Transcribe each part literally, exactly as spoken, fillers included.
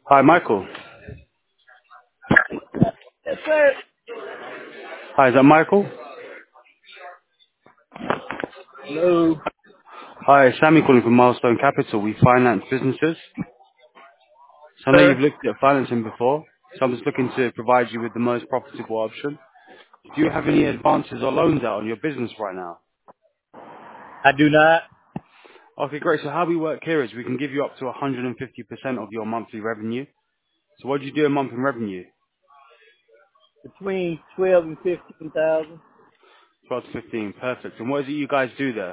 Hi, Michael. Yes, sir. Hi, is that Michael? Hello. Hi, it's Sammy calling from Milestone Capital. We finance businesses. So I know you've Sir, looked at financing before, so I'm just looking to provide you with the most profitable option. Do you have any advances or loans out on your business right now? I do not. Okay, great. So how we work here is we can give you up to one hundred fifty percent of your monthly revenue. So what do you do a month in revenue? Between twelve and fifteen thousand. twelve to fifteen, perfect. And what is it you guys do there?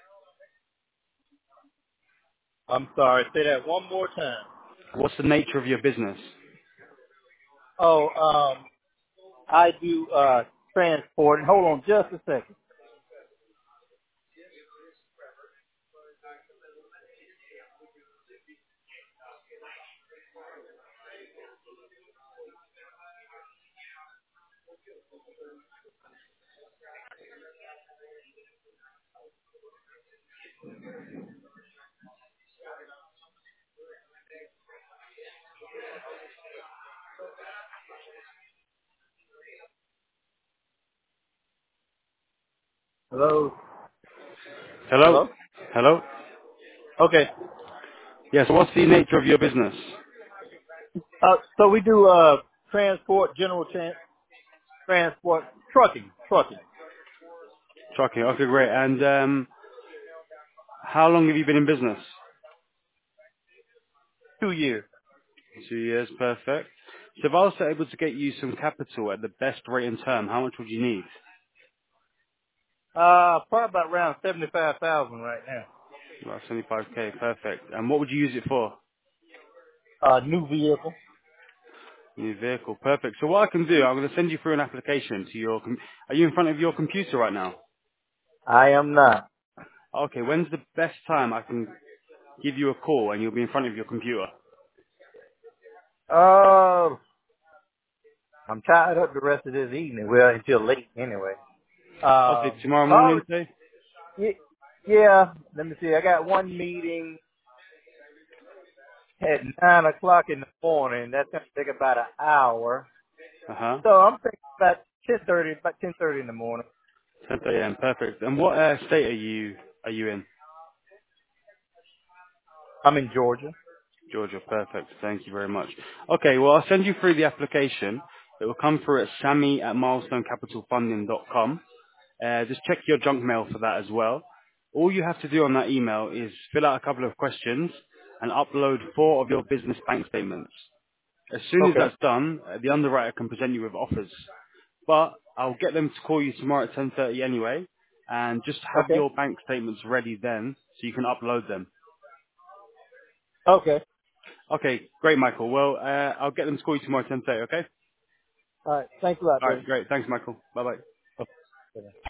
I'm sorry. Say that one more time. What's the nature of your business? Oh, um, I do uh transport. Hold on, just a second. Hello. Hello? Hello. Hello? Okay. Yes, what's the nature of your business? Uh, so we do uh transport, general tran transport, trucking, trucking. Trucking. Okay, great. And um, how long have you been in business? Two years. Two years, perfect. So if I was able to get you some capital at the best rate and term, how much would you need? Uh, probably about around seventy-five thousand right now. About seventy-five k, perfect. And what would you use it for? Uh, new vehicle. New vehicle, perfect. So what I can do, I'm going to send you through an application to your. Com- Are you in front of your computer right now? I am not. Okay, when's the best time I can give you a call and you'll be in front of your computer? Uh, I'm tied up the rest of this evening. Well, until late anyway. Okay, Um, tomorrow oh, morning, say. y- yeah. Let me see. I got one meeting at nine o'clock in the morning. That's gonna take about an hour. Uh huh. So I'm thinking about ten thirty, about ten thirty in the morning. ten a m. Perfect. And what uh, state are you are you in? I'm in Georgia. Georgia, perfect. Thank you very much. Okay, well, I'll send you through the application. It will come through at sammy at milestonecapitalfunding dot com. Uh, just check your junk mail for that as well. All you have to do on that email is fill out a couple of questions and upload four of your business bank statements. As soon as Okay. that's done, uh, the underwriter can present you with offers. But I'll get them to call you tomorrow at ten thirty anyway, and just have Okay. your bank statements ready then so you can upload them. Okay. Okay, great, Michael. Well, uh, I'll get them to call you tomorrow at ten thirty, okay? All right. Thanks a lot, All buddy. right, great. Thanks, Michael. Bye-bye. Okay.